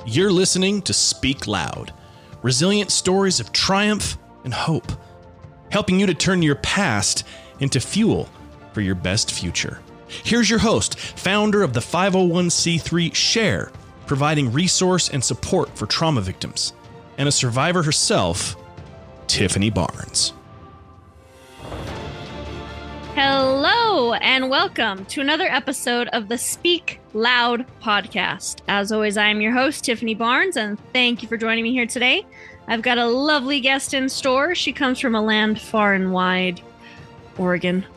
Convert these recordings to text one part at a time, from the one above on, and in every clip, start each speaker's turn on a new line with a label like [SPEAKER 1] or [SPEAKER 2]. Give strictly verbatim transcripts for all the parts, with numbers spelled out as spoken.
[SPEAKER 1] You're listening to Speak Loud, resilient stories of triumph and hope, helping you to turn your past into fuel for your best future. Here's your host, founder of the five oh one c three SHARE, providing resource and support for trauma victims, and a survivor herself, Tiffany Barnes.
[SPEAKER 2] Hello, and welcome to another episode of the Speak Loud podcast. As always, I am your host, Tiffany Barnes, and thank you for joining me here today. I've got a lovely guest in store. She comes from a land far and wide, Oregon.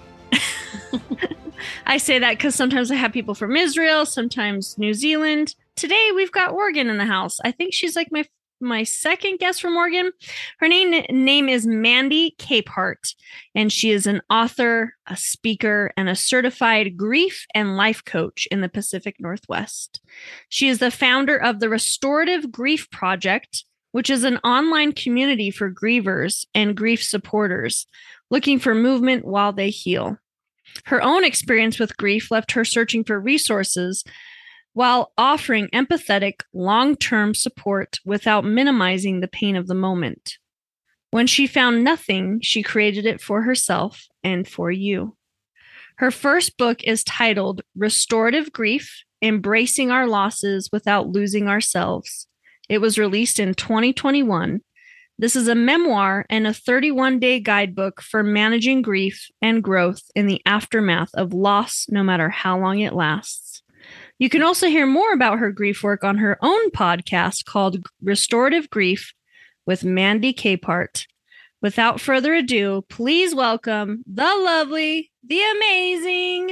[SPEAKER 2] I say that because sometimes I have people from Israel, sometimes New Zealand. Today, we've got Oregon in the house. I think she's like my my second guest from Oregon. Her name, name is Mandy Capehart, and she is an author, a speaker, and a certified grief and life coach in the Pacific Northwest. She is the founder of the Restorative Grief Project, which is an online community for grievers and grief supporters looking for movement while they heal. Her own experience with grief left her searching for resources while offering empathetic, long-term support without minimizing the pain of the moment. When she found nothing, she created it for herself and for you. Her first book is titled Restorative Grief: Embracing Our Losses Without Losing Ourselves. It was released in twenty twenty-one. This is a memoir and a thirty-one day guidebook for managing grief and growth in the aftermath of loss, no matter how long it lasts. You can also hear more about her grief work on her own podcast called Restorative Grief with Mandy Capehart. Without further ado, please welcome the lovely, the amazing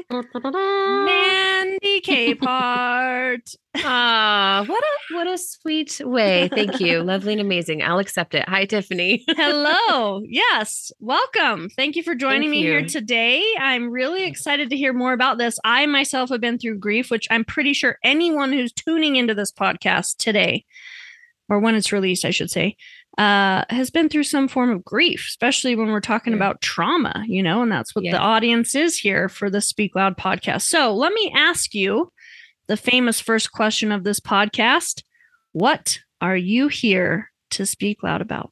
[SPEAKER 2] Mandy Capehart.
[SPEAKER 3] Ah, what a what a sweet way. Thank you. Lovely and amazing. I'll accept it. Hi, Tiffany.
[SPEAKER 2] Hello. Yes. Welcome. Thank you for joining
[SPEAKER 3] Thank
[SPEAKER 2] me
[SPEAKER 3] you.
[SPEAKER 2] here today. I'm really excited to hear more about this. I myself have been through grief, which I'm pretty sure anyone who's tuning into this podcast today, or when it's released, I should say, uh, has been through some form of grief, especially when we're talking
[SPEAKER 3] Yeah.
[SPEAKER 2] about trauma, you know, and that's what
[SPEAKER 3] Yeah.
[SPEAKER 2] the audience is here for the Speak Loud podcast. So let me ask you the famous first question of this podcast. What are you here to speak loud about?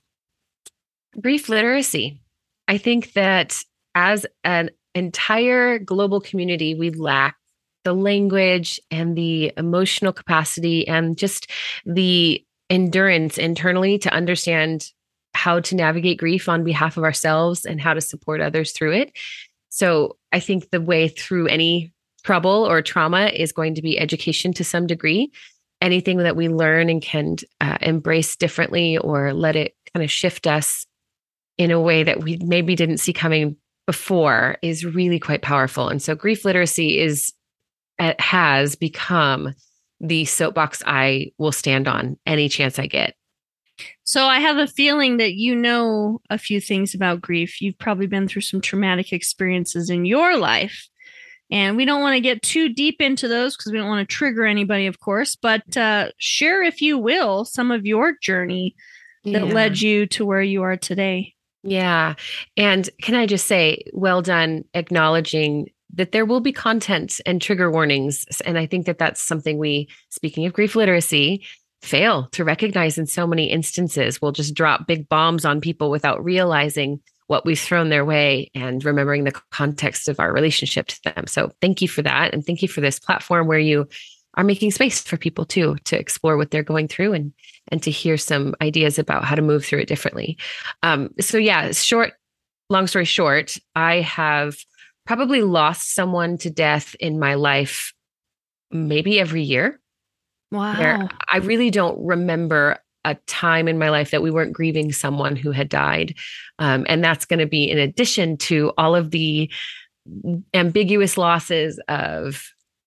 [SPEAKER 3] Grief literacy. I think that as an entire global community, we lack the language and the emotional capacity and just the endurance internally to understand how to navigate grief on behalf of ourselves and how to support others through it. So I think the way through any trouble or trauma is going to be education to some degree. Anything that we learn and can uh, embrace differently or let it kind of shift us in a way that we maybe didn't see coming before is really quite powerful. And so grief literacy is it has become the soapbox I will stand on any chance I get.
[SPEAKER 2] So I have a feeling that you know a few things about grief. You've probably been through some traumatic experiences in your life. And we don't want to get too deep into those because we don't want to trigger anybody, of course. But uh, share, if you will, some of your journey that
[SPEAKER 3] Yeah.
[SPEAKER 2] led you to where you are today.
[SPEAKER 3] Yeah. And can I just say, well done acknowledging that there will be content and trigger warnings. And I think that that's something we, speaking of grief literacy, fail to recognize in so many instances. We'll just drop big bombs on people without realizing what we've thrown their way and remembering the context of our relationship to them. So thank you for that. And thank you for this platform where you are making space for people too, to explore what they're going through and, and to hear some ideas about how to move through it differently. Um, so yeah, short, long story short, I have probably lost someone to death in my life, maybe every year.
[SPEAKER 2] Wow.
[SPEAKER 3] Where I really don't remember a time in my life that we weren't grieving someone who had died. Um, and that's going to be in addition to all of the ambiguous losses of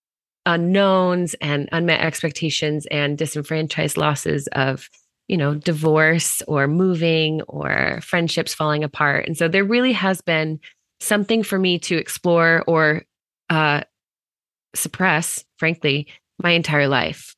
[SPEAKER 3] unknowns and unmet expectations and disenfranchised losses of, you know, divorce or moving or friendships falling apart. And so there really has been something for me to explore or uh, suppress, frankly, my entire life.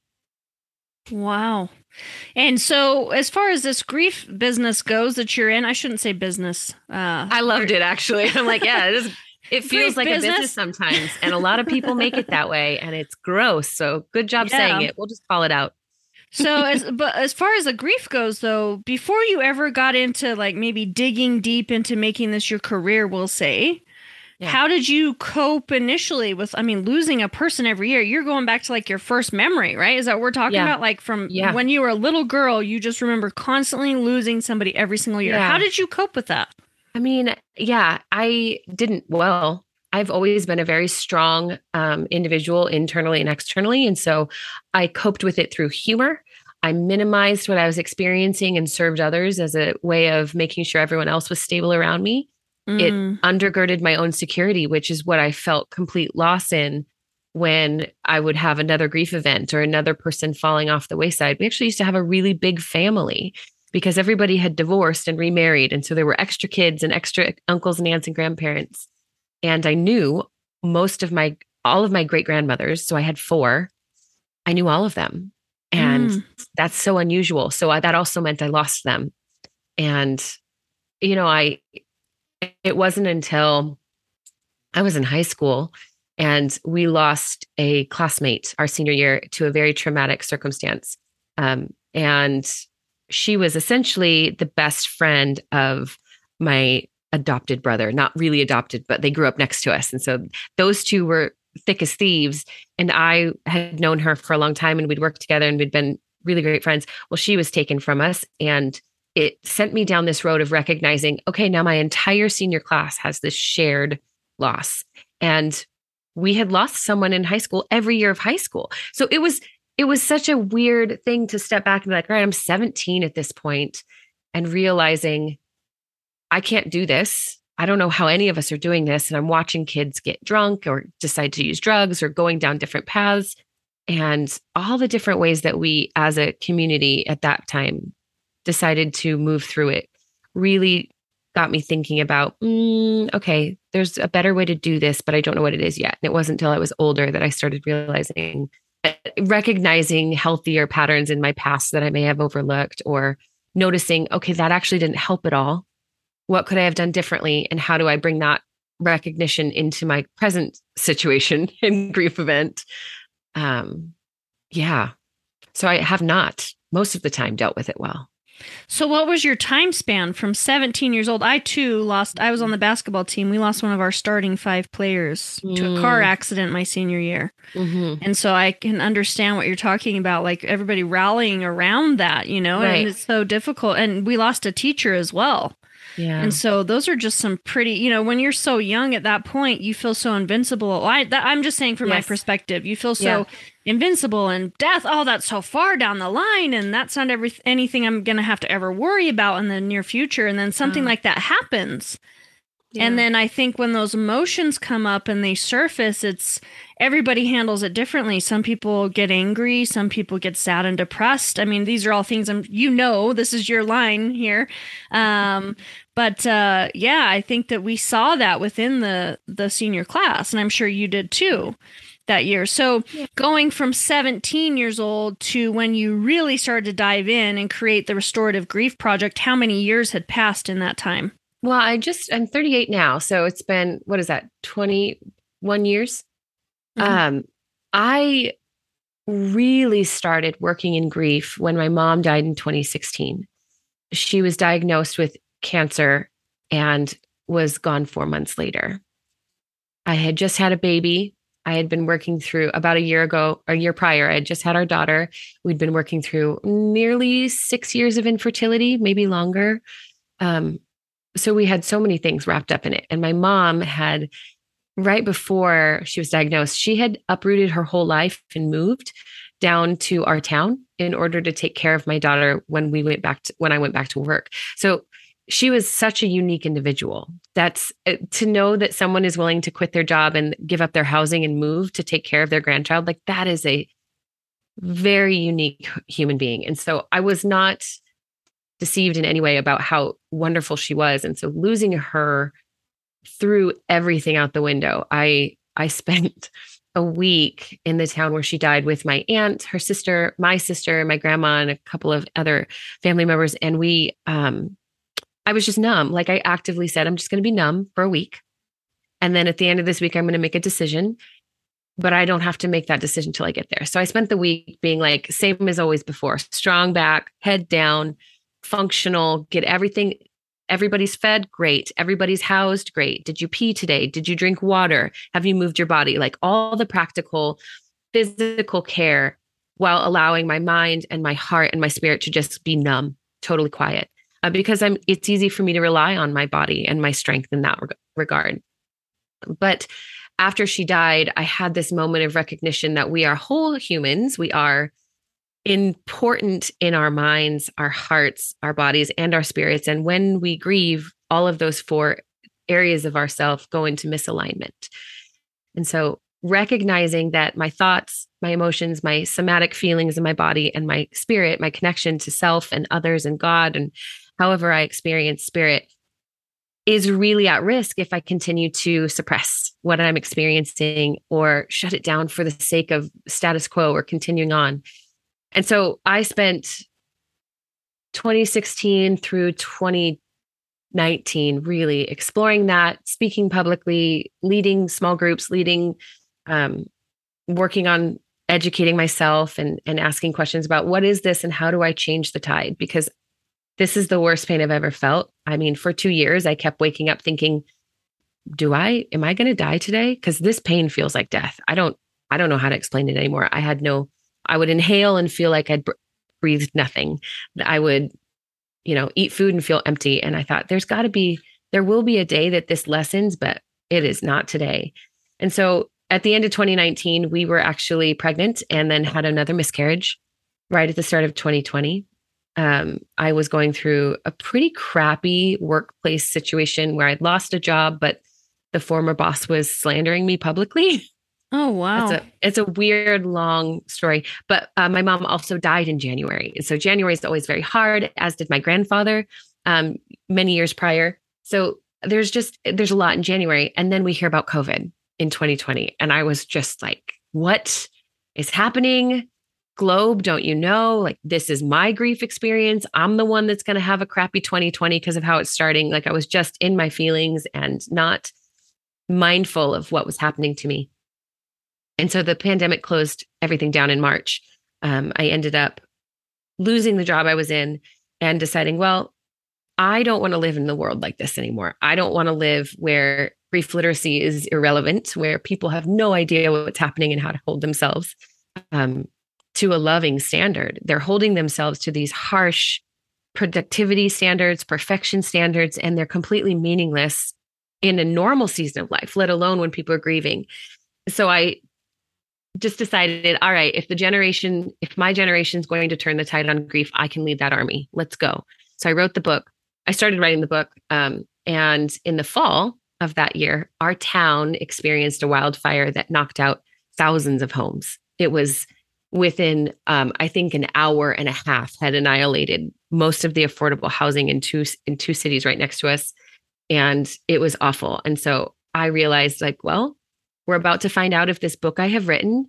[SPEAKER 2] Wow. And so as far as this grief business goes that you're in, I shouldn't say business. Uh,
[SPEAKER 3] I loved it, actually. I'm like, yeah, it, is, it feels
[SPEAKER 2] Grief
[SPEAKER 3] like
[SPEAKER 2] business.
[SPEAKER 3] a business sometimes. And a lot of people make it that way and it's gross. So good job
[SPEAKER 2] Yeah.
[SPEAKER 3] saying it. We'll just call it out.
[SPEAKER 2] So, as but as far as the grief goes, though, before you ever got into like maybe digging deep into making this your career, we'll say, yeah. How did you cope initially with, I mean, losing a person every year? You're going back to like your first memory, right? Is that what we're talking yeah. about? Like from yeah. when you were a little girl, you just remember constantly losing somebody every single year. Yeah. How did you cope with that?
[SPEAKER 3] I mean, yeah, I didn't well. I've always been a very strong um, individual internally and externally. And so I coped with it through humor. I minimized what I was experiencing and served others as a way of making sure everyone else was stable around me. Mm. It undergirded my own security, which is what I felt complete loss in when I would have another grief event or another person falling off the wayside. We actually used to have a really big family because everybody had divorced and remarried. And so there were extra kids and extra uncles and aunts and grandparents. And I knew most of my, all of my great grandmothers. So I had four. I knew all of them. And mm. that's so unusual. So I, that also meant I lost them. And, you know, I, it wasn't until I was in high school and we lost a classmate our senior year to a very traumatic circumstance. Um, and she was essentially the best friend of my adopted brother, not really adopted, but they grew up next to us. And so those two were thick as thieves. And I had known her for a long time and we'd worked together and we'd been really great friends. Well, she was taken from us and it sent me down this road of recognizing, okay, now my entire senior class has this shared loss. And we had lost someone in high school every year of high school. So it was, it was such a weird thing to step back and be like, all right, I'm seventeen at this point and realizing I can't do this. I don't know how any of us are doing this. And I'm watching kids get drunk or decide to use drugs or going down different paths and all the different ways that we as a community at that time decided to move through it really got me thinking about, mm, okay, there's a better way to do this, but I don't know what it is yet. And it wasn't until I was older that I started realizing, recognizing healthier patterns in my past that I may have overlooked or noticing, okay, that actually didn't help at all. What could I have done differently? And how do I bring that recognition into my present situation and grief event? Um, yeah. So I have not most of the time dealt with it well.
[SPEAKER 2] So what was your time span from seventeen years old? I too lost, I was on the basketball team. We lost one of our starting five players mm. to a car accident my senior year. Mm-hmm. And so I can understand what you're talking about, like everybody rallying around that, you know, right. And it's so difficult. And we lost a teacher as well. Yeah. And so those are just some pretty, you know, when you're so young at that point, you feel so invincible. I, that, I'm just saying from yes. my perspective, you feel so yeah. invincible and death. Oh, that's so far down the line. And that's not every, anything I'm going to have to ever worry about in the near future. And then something uh, like that happens. Yeah. And then I think when those emotions come up and they surface, it's everybody handles it differently. Some people get angry. Some people get sad and depressed. I mean, these are all things I'm, you know, this is your line here. Um, but uh, yeah, I think that we saw that within the, the senior class, and I'm sure you did too that year. So yeah. going from seventeen years old to when you really started to dive in and create the Restorative Grief Project, how many years had passed in that time?
[SPEAKER 3] Well, I just, I'm thirty-eight now. So it's been, what is that? twenty-one years. Mm-hmm. Um, I really started working in grief when my mom died in twenty sixteen. She was diagnosed with cancer and was gone four months later. I had just had a baby. I had been working through about a year ago, a year prior, I had just had our daughter. We'd been working through nearly six years of infertility, maybe longer. Um, So we had so many things wrapped up in it. And my mom had, right before she was diagnosed, she had uprooted her whole life and moved down to our town in order to take care of my daughter when we went back to, when I went back to work. So she was such a unique individual. That's to know that someone is willing to quit their job and give up their housing and move to take care of their grandchild. Like that is a very unique human being. And so I was not deceived in any way about how wonderful she was. And so losing her threw everything out the window. I, I spent a week in the town where she died with my aunt, her sister, my sister, my grandma, and a couple of other family members. And we, um, I was just numb. Like I actively said, I'm just going to be numb for a week. And then at the end of this week, I'm going to make a decision. but I don't have to make that decision till I get there. So I spent the week being like, same as always before, strong back, head down, functional, get everything. Everybody's fed. Great. Everybody's housed. Great. Did you pee today? Did you drink water? Have you moved your body? Like all the practical physical care while allowing my mind and my heart and my spirit to just be numb, totally quiet. Uh, because I'm, it's easy for me to rely on my body and my strength in that reg- regard. But after she died, I had this moment of recognition that we are whole humans. We are important in our minds, our hearts, our bodies, and our spirits. And when we grieve, all of those four areas of ourself go into misalignment. And so recognizing that my thoughts, my emotions, my somatic feelings in my body, and my spirit, my connection to self and others and God, and however I experience spirit, is really at risk if I continue to suppress what I'm experiencing or shut it down for the sake of status quo or continuing on. And so I spent twenty sixteen through twenty nineteen really exploring that, speaking publicly, leading small groups, leading, um, working on educating myself and, and asking questions about what is this and how do I change the tide? Because this is the worst pain I've ever felt. I mean, for two years, I kept waking up thinking, do I, am I going to die today? Because this pain feels like death. I don't, I don't know how to explain it anymore. I had no, I would inhale and feel like I'd breathed nothing. I would, you know, eat food and feel empty. And I thought there's got to be, there will be a day that this lessens, but it is not today. And so at the end of twenty nineteen, we were actually pregnant and then had another miscarriage right at the start of twenty twenty. Um, I was going through a pretty crappy workplace situation where I'd lost a job, but the former boss was slandering me publicly.
[SPEAKER 2] Oh, wow.
[SPEAKER 3] It's a, it's a weird, long story. But uh, my mom also died in January. And so January is always very hard, as did my grandfather um, many years prior. So there's just, there's a lot in January. And then we hear about COVID in twenty twenty. And I was just like, what is happening? Globe, don't you know? Like, this is my grief experience. I'm the one that's going to have a crappy twenty twenty because of how it's starting. Like, I was just in my feelings and not mindful of what was happening to me. And so the pandemic closed everything down in March. Um, I ended up losing the job I was in and deciding, well, I don't want to live in the world like this anymore. I don't want to live where grief literacy is irrelevant, where people have no idea what's happening and how to hold themselves um, to a loving standard. They're holding themselves to these harsh productivity standards, perfection standards, and they're completely meaningless in a normal season of life, let alone when people are grieving. So I just decided, all right, if the generation, if my generation is going to turn the tide on grief, I can lead that army. Let's go. So I wrote the book. I started writing the book. Um, and in the fall of that year, our town experienced a wildfire that knocked out thousands of homes. It was within, um, I think, an hour and a half had annihilated most of the affordable housing in two, in two cities right next to us. And it was awful. And so I realized, like, well, we're about to find out if this book I have written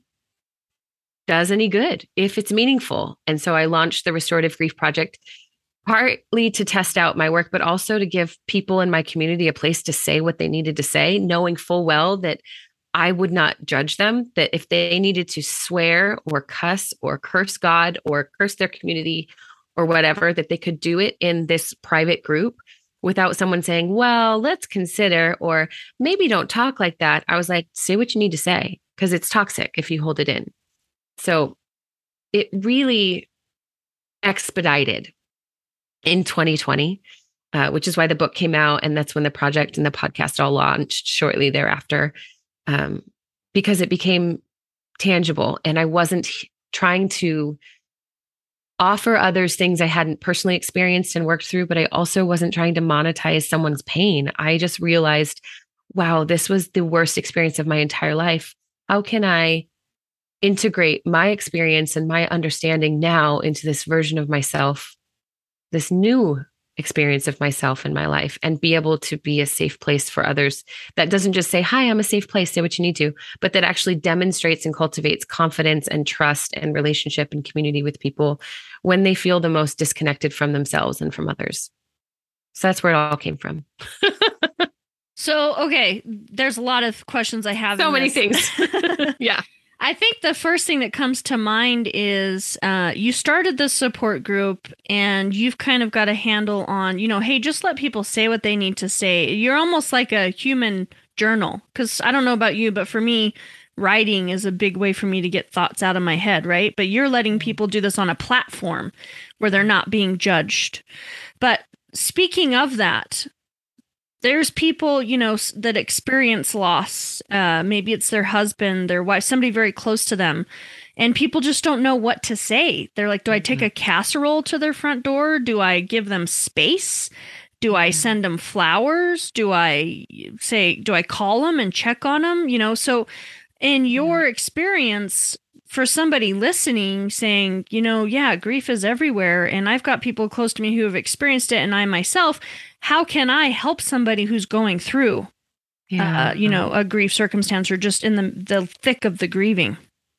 [SPEAKER 3] does any good, if it's meaningful. And so I launched the Restorative Grief Project, partly to test out my work, but also to give people in my community a place to say what they needed to say, knowing full well that I would not judge them, that if they needed to swear or cuss or curse God or curse their community or whatever, that they could do it in this private group without someone saying, well, let's consider, or maybe don't talk like that. I was like, say what you need to say, because it's toxic if you hold it in. So it really expedited in twenty twenty, uh, which is why the book came out. And that's when the project and the podcast all launched shortly thereafter, um, because it became tangible. And I wasn't trying to offer others things I hadn't personally experienced and worked through, but I also wasn't trying to monetize someone's pain. I just realized, wow, this was the worst experience of my entire life. How can I integrate my experience and my understanding now into this version of myself, this new experience of myself in my life, and be able to be a safe place for others that doesn't just say, hi, I'm a safe place, say what you need to, but that actually demonstrates and cultivates confidence and trust and relationship and community with people when they feel the most disconnected from themselves and from others. So that's where it all came from.
[SPEAKER 2] So, okay, there's a lot of questions I have.
[SPEAKER 3] So
[SPEAKER 2] in
[SPEAKER 3] many
[SPEAKER 2] this.
[SPEAKER 3] things. Yeah.
[SPEAKER 2] I think the first thing that comes to mind is uh, you started this support group and you've kind of got a handle on, you know, hey, just let people say what they need to say. You're almost like a human journal, because I don't know about you, but for me, writing is a big way for me to get thoughts out of my head, right? But you're letting people do this on a platform where they're not being judged. But speaking of that, there's people, you know, that experience loss. Uh, maybe it's their husband, their wife, somebody very close to them. And people just don't know what to say. They're like, do I take a casserole to their front door? Do I give them space? Do I send them flowers? Do I say, do I call them and check on them? You know, so in your experience, for somebody listening saying, you know, yeah, grief is everywhere. And I've got people close to me who have experienced it. And I myself, how can I help somebody who's going through, yeah. uh, you know, a grief circumstance or just in the, the thick of the grieving?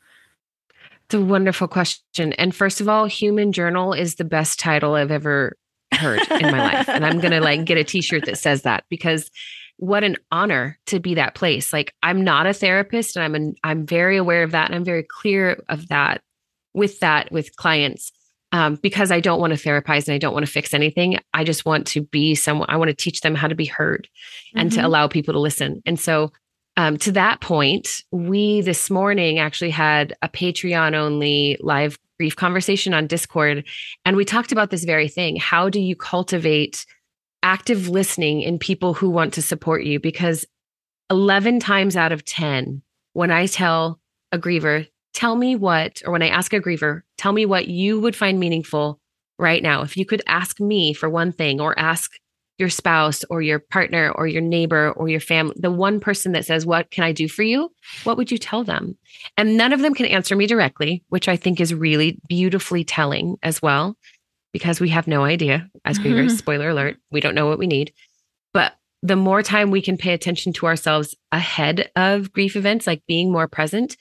[SPEAKER 3] It's a wonderful question. And first of all, Human Journal is the best title I've ever heard in my life. And I'm going to like get a t-shirt that says that, because what an honor to be that place. Like, I'm not a therapist, and I'm an, I'm very aware of that. And I'm very clear of that with that, with clients, um, because I don't want to therapize and I don't want to fix anything. I just want to be someone, I want to teach them how to be heard and mm-hmm. to allow people to listen. And so um, to that point, we this morning actually had a Patreon only live grief conversation on Discord. And we talked about this very thing. How do you cultivate active listening in people who want to support you? Because eleven times out of ten, when I tell a griever, tell me what, or when I ask a griever, tell me what you would find meaningful right now. If you could ask me for one thing, or ask your spouse or your partner or your neighbor or your family, the one person that says, what can I do for you? What would you tell them? And none of them can answer me directly, which I think is really beautifully telling as well, because we have no idea as grievers. Mm-hmm. Spoiler alert, we don't know what we need. But the more time we can pay attention to ourselves ahead of grief events, like being more present,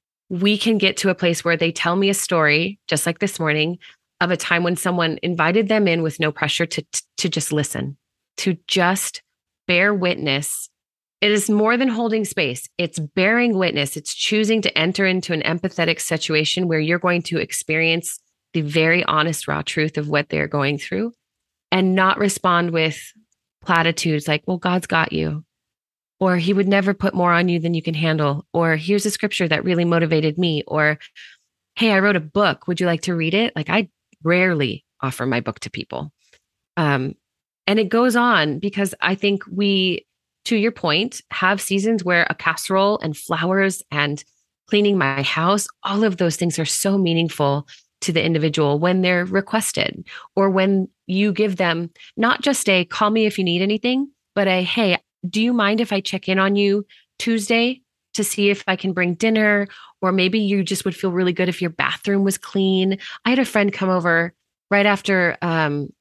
[SPEAKER 3] we can get to a place where they tell me a story, just like this morning, of a time when someone invited them in with no pressure to, to just listen, to just bear witness. It is more than holding space. It's bearing witness. It's choosing to enter into an empathetic situation where you're going to experience the very honest, raw truth of what they're going through, and not respond with platitudes like, well, God's got you, or he would never put more on you than you can handle, or here's a scripture that really motivated me, or, hey, I wrote a book. Would you like to read it? Like, I rarely offer my book to people. Um, and it goes on, because I think we, to your point, have seasons where a casserole and flowers and cleaning my house, all of those things are so meaningful to the individual when they're requested, or when you give them not just a call me if you need anything, but a, hey, do you mind if I check in on you Tuesday to see if I can bring dinner? Or maybe you just would feel really good if your bathroom was clean. I had a friend come over right after, um,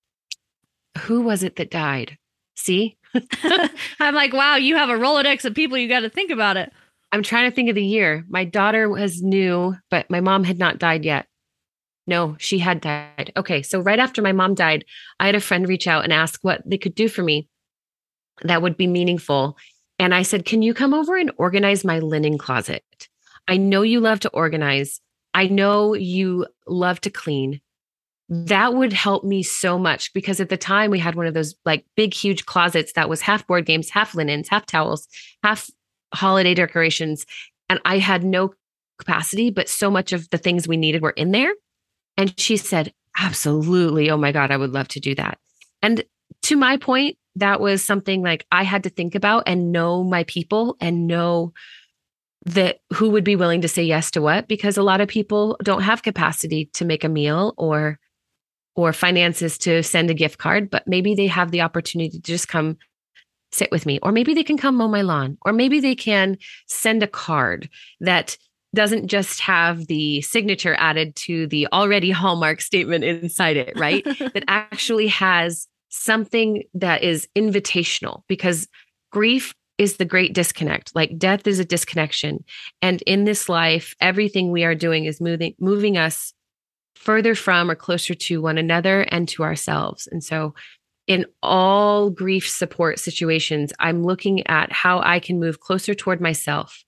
[SPEAKER 3] who was it that died? See?
[SPEAKER 2] I'm like, wow, you have a Rolodex of people. You got to think about it.
[SPEAKER 3] I'm trying to think of the year. My daughter was new, but my mom had not died yet. No, she had died. Okay. So right after my mom died, I had a friend reach out and ask what they could do for me that would be meaningful. And I said, can you come over and organize my linen closet? I know you love to organize. I know you love to clean. That would help me so much, because at the time we had one of those like big, huge closets that was half board games, half linens, half towels, half holiday decorations. And I had no capacity, but so much of the things we needed were in there. And she said, absolutely. Oh my God, I would love to do that. And to my point, that was something like I had to think about and know my people and know that who would be willing to say yes to what, because a lot of people don't have capacity to make a meal or or finances to send a gift card, but maybe they have the opportunity to just come sit with me, or maybe they can come mow my lawn, or maybe they can send a card that doesn't just have the signature added to the already Hallmark statement inside it, right? That actually has something that is invitational, because grief is the great disconnect. Like death is a disconnection. And in this life, everything we are doing is moving, moving us further from or closer to one another and to ourselves. And so in all grief support situations, I'm looking at how I can move closer toward myself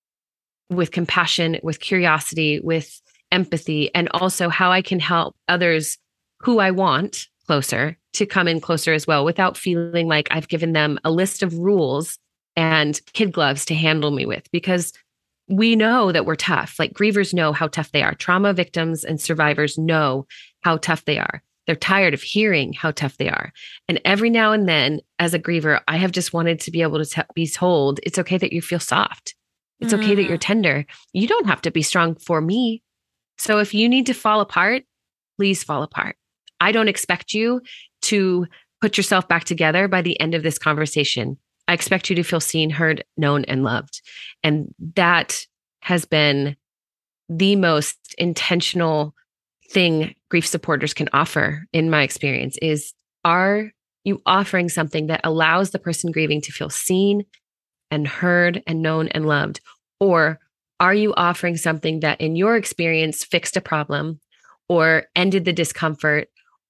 [SPEAKER 3] with compassion, with curiosity, with empathy, and also how I can help others who I want closer to come in closer as well, without feeling like I've given them a list of rules and kid gloves to handle me with, because we know that we're tough. Like grievers know how tough they are. Trauma victims and survivors know how tough they are. They're tired of hearing how tough they are. And every now and then, as a griever, I have just wanted to be able to t- be told, it's okay that you feel soft. It's mm. okay that you're tender. You don't have to be strong for me. So if you need to fall apart, please fall apart. I don't expect you to put yourself back together by the end of this conversation. I expect you to feel seen, heard, known, and loved. And that has been the most intentional thing grief supporters can offer, in my experience, is, are you offering something that allows the person grieving to feel seen and heard and known and loved? Or are you offering something that, in your experience, fixed a problem or ended the discomfort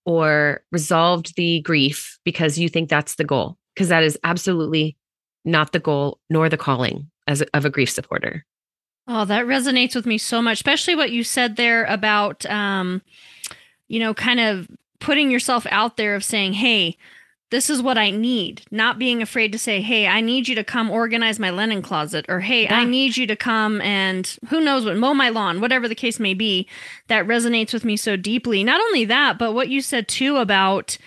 [SPEAKER 3] or resolved the grief because you think that's the goal? Because that is absolutely not the goal nor the calling as a, of a grief supporter.
[SPEAKER 2] Oh, that resonates with me so much, especially what you said there about, um, you know, kind of putting yourself out there of saying, hey, this is what I need, not being afraid to say, hey, I need you to come organize my linen closet, or, hey, yeah. I need you to come and who knows what, mow my lawn, whatever the case may be. That resonates with me so deeply. Not only that, but what you said too about,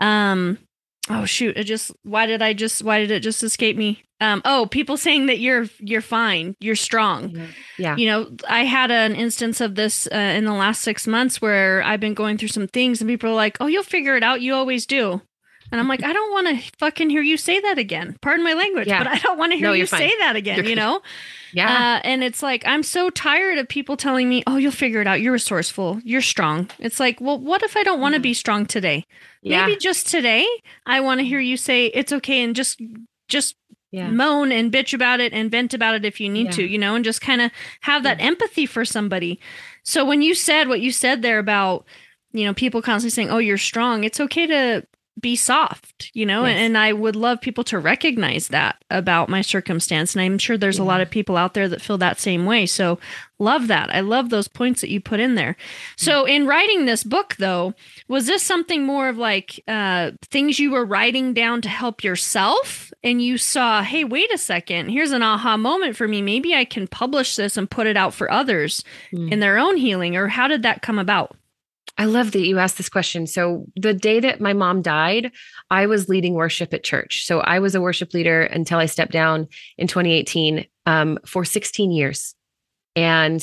[SPEAKER 2] um, oh shoot, it just, why did I just, why did it just escape me? Um, oh, people saying that you're, you're fine, you're strong.
[SPEAKER 3] Yeah. yeah.
[SPEAKER 2] You know, I had an instance of this uh, in the last six months where I've been going through some things and people are like, oh, you'll figure it out. You always do. And I'm like, I don't want to fucking hear you say that again. Pardon my language, yeah. but I don't want to hear no, you say that again, you're you know?
[SPEAKER 3] Yeah.
[SPEAKER 2] Uh, and it's like, I'm so tired of people telling me, oh, you'll figure it out. You're resourceful. You're strong. It's like, well, what if I don't want to be strong today? Yeah. Maybe just today, I want to hear you say it's okay, and just, just yeah. moan and bitch about it and vent about it if you need yeah. to, you know, and just kind of have that yeah. empathy for somebody. So when you said what you said there about, you know, people constantly saying, oh, you're strong, it's okay to be soft, you know, yes. and, and I would love people to recognize that about my circumstance. And I'm sure there's yeah. a lot of people out there that feel that same way. So love that. I love those points that you put in there. So in writing this book, though, was this something more of like uh, things you were writing down to help yourself? And you saw, hey, wait a second, here's an aha moment for me. Maybe I can publish this and put it out for others mm. in their own healing. Or how did that come about?
[SPEAKER 3] I love that you asked this question. So the day that my mom died, I was leading worship at church. So I was a worship leader until I stepped down in twenty eighteen um, for sixteen years. And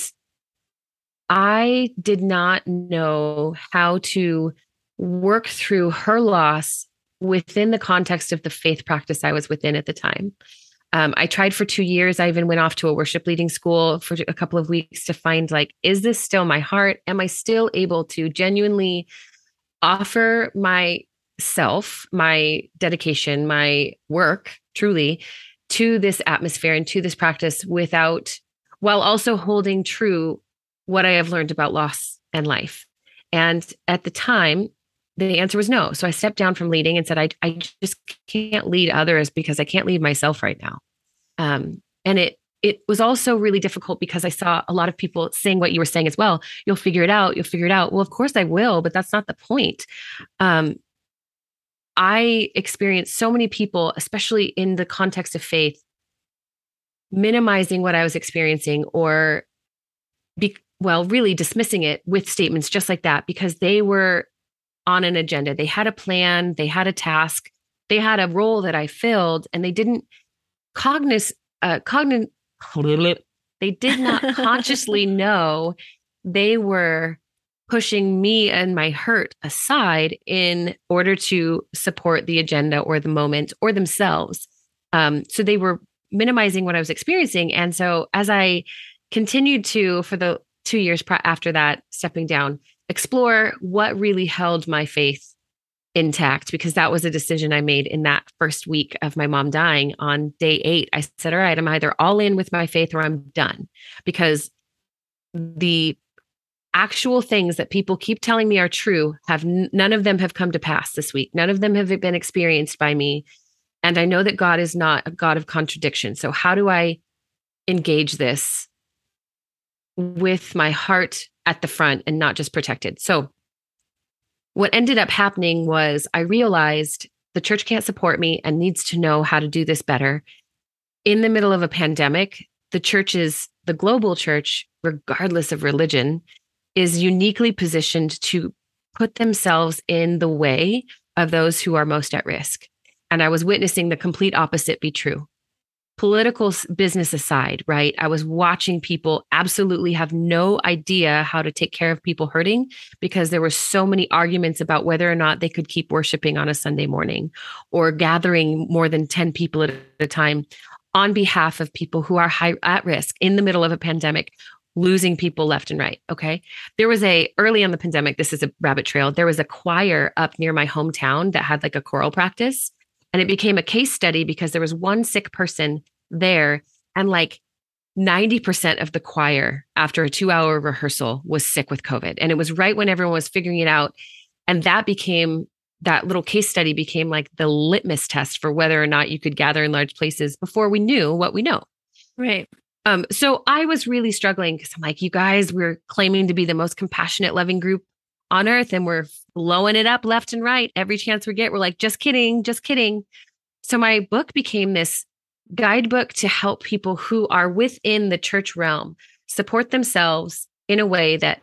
[SPEAKER 3] I did not know how to work through her loss within the context of the faith practice I was within at the time. Um, I tried for two years. I even went off to a worship leading school for a couple of weeks to find, like, is this still my heart? Am I still able to genuinely offer myself, my dedication, my work, truly, to this atmosphere and to this practice without, while also holding true what I have learned about loss and life? And at the time, the answer was no. So I stepped down from leading and said, I, I just can't lead others because I can't lead myself right now. Um, and it, it was also really difficult because I saw a lot of people saying what you were saying as well. You'll figure it out. You'll figure it out. Well, of course I will, but that's not the point. Um, I experienced so many people, especially in the context of faith, minimizing what I was experiencing or be, well, really dismissing it with statements just like that, because they were on an agenda. They had a plan, they had a task, they had a role that I filled, and they didn't cognize, uh, cogn- they did not consciously know they were pushing me and my hurt aside in order to support the agenda or the moment or themselves. Um, so they were minimizing what I was experiencing. And so as I continued to, for the two years pr- after that, stepping down, explore what really held my faith intact, because that was a decision I made in that first week of my mom dying. On day eight, I said, all right, I'm either all in with my faith or I'm done, because the actual things that people keep telling me are true have n- none of them have come to pass this week. None of them have been experienced by me. And I know that God is not a God of contradiction. So how do I engage this with my heart at the front and not just protected? So what ended up happening was I realized the church can't support me and needs to know how to do this better. In the middle of a pandemic, the church is, the global church, regardless of religion, is uniquely positioned to put themselves in the way of those who are most at risk. And I was witnessing the complete opposite be true. Political business aside, right? I was watching people absolutely have no idea how to take care of people hurting because there were so many arguments about whether or not they could keep worshiping on a Sunday morning or gathering more than ten people at a time on behalf of people who are high at risk in the middle of a pandemic, losing people left and right. Okay. There was a, early on the pandemic, this is a rabbit trail. There was a choir up near my hometown that had like a choral practice. And it became a case study because there was one sick person there. And like ninety percent of the choir after a two hour rehearsal was sick with COVID. And it was right when everyone was figuring it out. And that became, that little case study became like the litmus test for whether or not you could gather in large places before we knew what we know.
[SPEAKER 2] Right.
[SPEAKER 3] Um, so I was really struggling because I'm like, you guys, we're claiming to be the most compassionate, loving group on earth, and we're blowing it up left and right. Every chance we get, we're like, just kidding, just kidding. So my book became this guidebook to help people who are within the church realm support themselves in a way that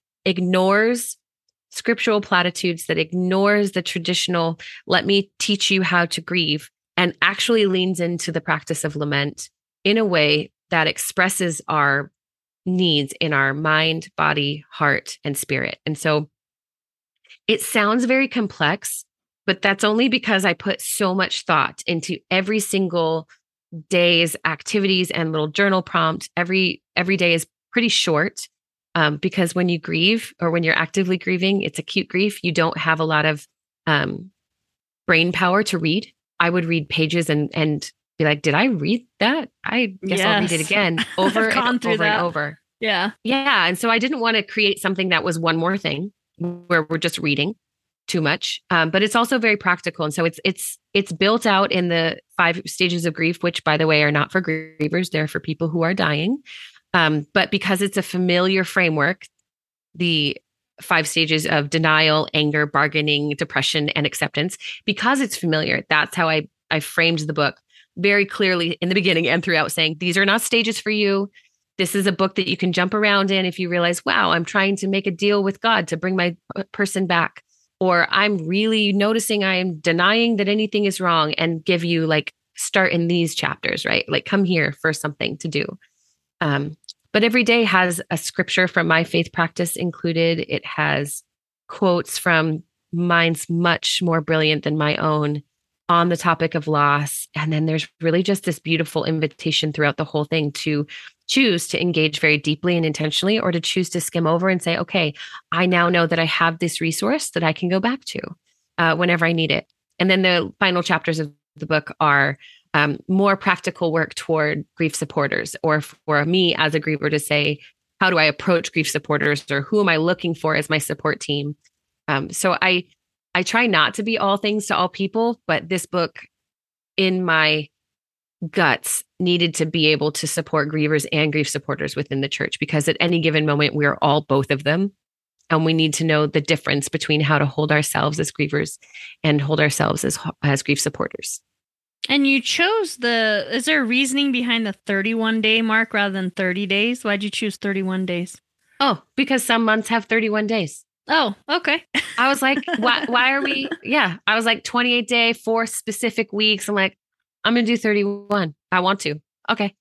[SPEAKER 3] ignores scriptural platitudes, that ignores the traditional, let me teach you how to grieve, and actually leans into the practice of lament in a way that expresses our needs in our mind, body, heart, and spirit. And so it sounds very complex, but that's only because I put so much thought into every single day's activities and little journal prompt. Every every day is pretty short um, because when you grieve or when you're actively grieving, it's acute grief. You don't have a lot of um, brain power to read. I would read pages and and be like, did I read that? I guess
[SPEAKER 2] Yes.
[SPEAKER 3] I'll read it again over and over
[SPEAKER 2] that.
[SPEAKER 3] and over.
[SPEAKER 2] Yeah.
[SPEAKER 3] Yeah. And so I didn't want to create something that was one more thing where we're just reading too much. Um, but it's also very practical. And so it's it's it's built out in the five stages of grief, which, by the way, are not for grievers. They're for people who are dying. Um, but because it's a familiar framework, the five stages of denial, anger, bargaining, depression, and acceptance, because it's familiar, that's how I I framed the book very clearly in the beginning and throughout, saying, these are not stages for you. This is a book that you can jump around in if you realize, wow, I'm trying to make a deal with God to bring my person back. Or I'm really noticing I am denying that anything is wrong, and give you like, start in these chapters, right? Like, come here for something to do. Um, but every day has a scripture from my faith practice included. It has quotes from minds much more brilliant than my own on the topic of loss. And then there's really just this beautiful invitation throughout the whole thing to choose to engage very deeply and intentionally, or to choose to skim over and say, okay, I now know that I have this resource that I can go back to uh, whenever I need it. And then the final chapters of the book are um, more practical work toward grief supporters, or for me as a griever to say, how do I approach grief supporters, or who am I looking for as my support team? Um, so I, I try not to be all things to all people, but this book in my guts needed to be able to support grievers and grief supporters within the church, because at any given moment, we are all both of them. And we need to know the difference between how to hold ourselves as grievers and hold ourselves as, as grief supporters.
[SPEAKER 2] And you chose the, is there a reasoning behind the thirty-one day mark rather than thirty days? Why'd you choose thirty-one days?
[SPEAKER 3] Oh, because some months have thirty-one days.
[SPEAKER 2] Oh, okay.
[SPEAKER 3] I was like, why, why are we? Yeah. I was like twenty-eight day, four specific weeks. I'm like, I'm going to do thirty-one. I want to. Okay.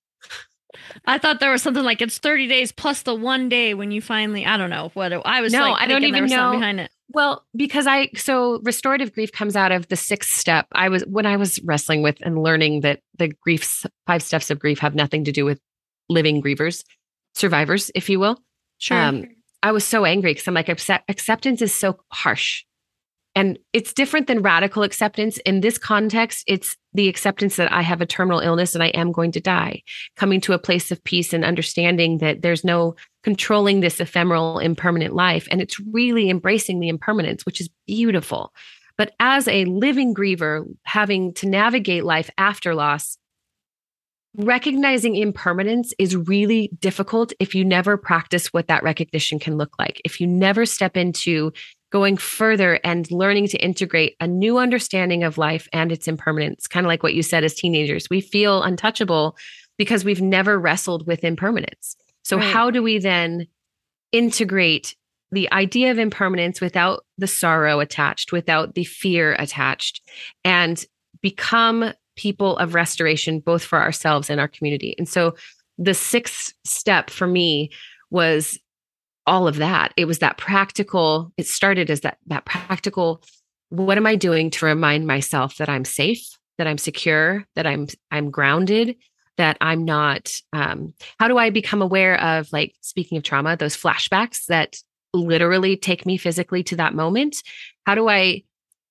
[SPEAKER 2] I thought there was something like it's thirty days plus the one day when you finally, I don't know what it, I was.
[SPEAKER 3] No,
[SPEAKER 2] like
[SPEAKER 3] I don't even know
[SPEAKER 2] behind it.
[SPEAKER 3] Well, because I, so restorative grief comes out of the sixth step. I was, when I was wrestling with and learning that the griefs, five steps of grief have nothing to do with living grievers, survivors, if you will.
[SPEAKER 2] Sure.
[SPEAKER 3] Um, I was so angry because I'm like, accept, acceptance is so harsh. And it's different than radical acceptance. In this context, it's the acceptance that I have a terminal illness and I am going to die, coming to a place of peace and understanding that there's no controlling this ephemeral, impermanent life. And it's really embracing the impermanence, which is beautiful. But as a living griever, having to navigate life after loss, recognizing impermanence is really difficult if you never practice what that recognition can look like. If you never step into going further and learning to integrate a new understanding of life and its impermanence, kind of like what you said as teenagers, we feel untouchable because we've never wrestled with impermanence. So right. How do we then integrate the idea of impermanence without the sorrow attached, without the fear attached, and become people of restoration, both for ourselves and our community? And so the sixth step for me was all of that. It was that practical, it started as that, that practical, what am I doing to remind myself that I'm safe, that I'm secure, that I'm, I'm grounded, that I'm not, um, how do I become aware of, like, speaking of trauma, those flashbacks that literally take me physically to that moment? How do I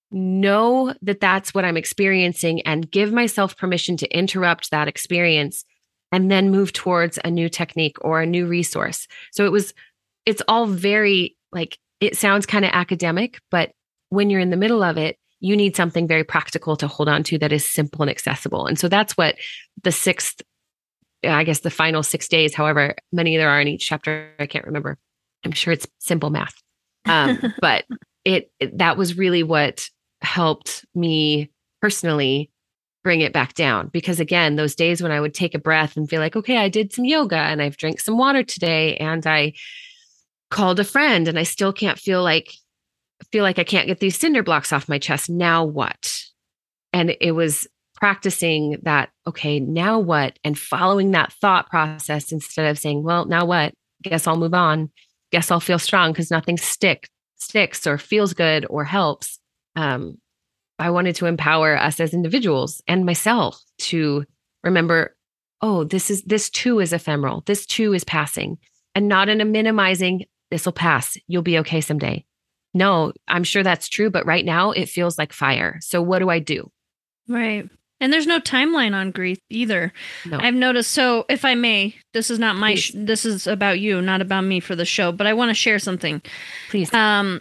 [SPEAKER 3] know that that's what I'm experiencing and give myself permission to interrupt that experience and then move towards a new technique or a new resource? So it was, it's all very, like, it sounds kind of academic, but when you're in the middle of it, you need something very practical to hold on to that is simple and accessible. And so that's what the sixth, I guess the final six days, however many there are in each chapter, I can't remember. I'm sure it's simple math. Um, but it, it, that was really what helped me personally bring it back down. Because again, those days when I would take a breath and feel like, okay, I did some yoga and I've drank some water today and I called a friend and I still can't feel like, feel like I can't get these cinder blocks off my chest. Now what? And it was practicing that, okay, now what? And following that thought process instead of saying, well, now what? Guess I'll move on. Guess I'll feel strong because nothing stick, sticks or feels good or helps. Um, I wanted to empower us as individuals and myself to remember, oh, this is, this too is ephemeral. This too is passing, and not in a minimizing, this will pass. You'll be okay someday. No, I'm sure that's true, but right now it feels like fire. So what do I do?
[SPEAKER 2] Right. And there's no timeline on grief either. No. I've noticed. So if I may, this is not my, sh- this is about you, not about me for the show, but I want to share something.
[SPEAKER 3] Please.
[SPEAKER 2] Um,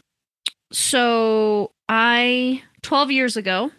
[SPEAKER 2] so I, twelve years ago,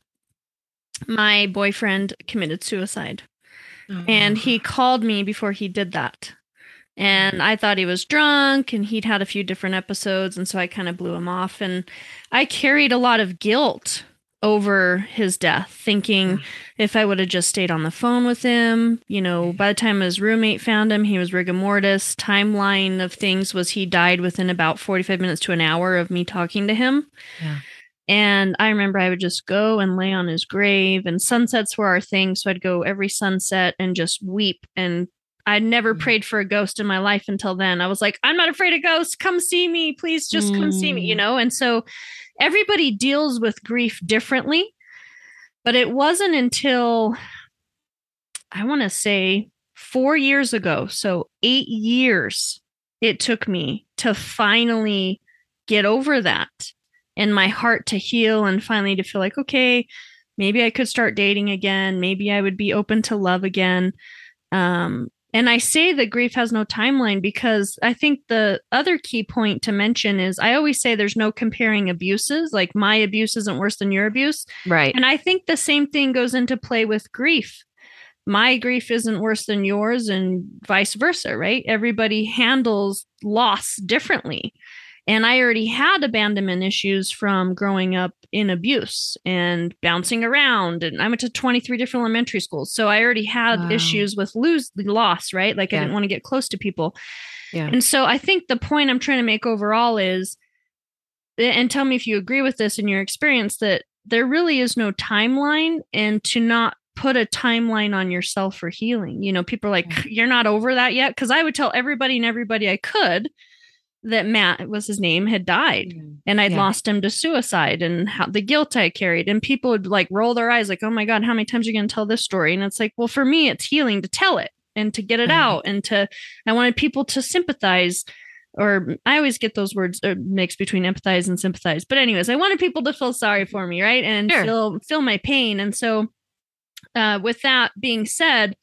[SPEAKER 2] my boyfriend committed suicide. Oh. And he called me before he did that. And I thought he was drunk and he'd had a few different episodes. And so I kind of blew him off. And I carried a lot of guilt over his death, thinking if I would have just stayed on the phone with him, you know, by the time his roommate found him, he was rigor mortis. Timeline of things was he died within about forty-five minutes to an hour of me talking to him. Yeah. And I remember I would just go and lay on his grave, and sunsets were our thing. So I'd go every sunset and just weep. And I'd never mm. prayed for a ghost in my life until then. I was like, I'm not afraid of ghosts. Come see me. Please just mm. come see me, you know? And so everybody deals with grief differently. But it wasn't until, I want to say, four years ago, so eight years, it took me to finally get over that and my heart to heal and finally to feel like, okay, maybe I could start dating again. Maybe I would be open to love again. Um, And I say that grief has no timeline because I think the other key point to mention is I always say there's no comparing abuses. Like my abuse isn't worse than your abuse.
[SPEAKER 3] Right.
[SPEAKER 2] And I think the same thing goes into play with grief. My grief isn't worse than yours and vice versa, right? Everybody handles loss differently. And I already had abandonment issues from growing up in abuse and bouncing around. And I went to twenty-three different elementary schools. So I already had wow. issues with lose loss, right? Like yeah. I didn't want to get close to people. Yeah. And so I think the point I'm trying to make overall is, and tell me if you agree with this in your experience, that there really is no timeline, and to not put a timeline on yourself for healing. You know, people are like, yeah. you're not over that yet. Cause I would tell everybody and everybody I could that Matt was his name had died mm-hmm. and I'd yeah. lost him to suicide, and how the guilt I carried, and people would like roll their eyes like, oh my God, how many times are you going to tell this story? And it's like, well, for me, it's healing to tell it and to get it mm-hmm. out, and to, I wanted people to sympathize, or I always get those words mixed between empathize and sympathize. But anyways, I wanted people to feel sorry for me. Right. And sure. feel, feel my pain. And so uh, with that being said,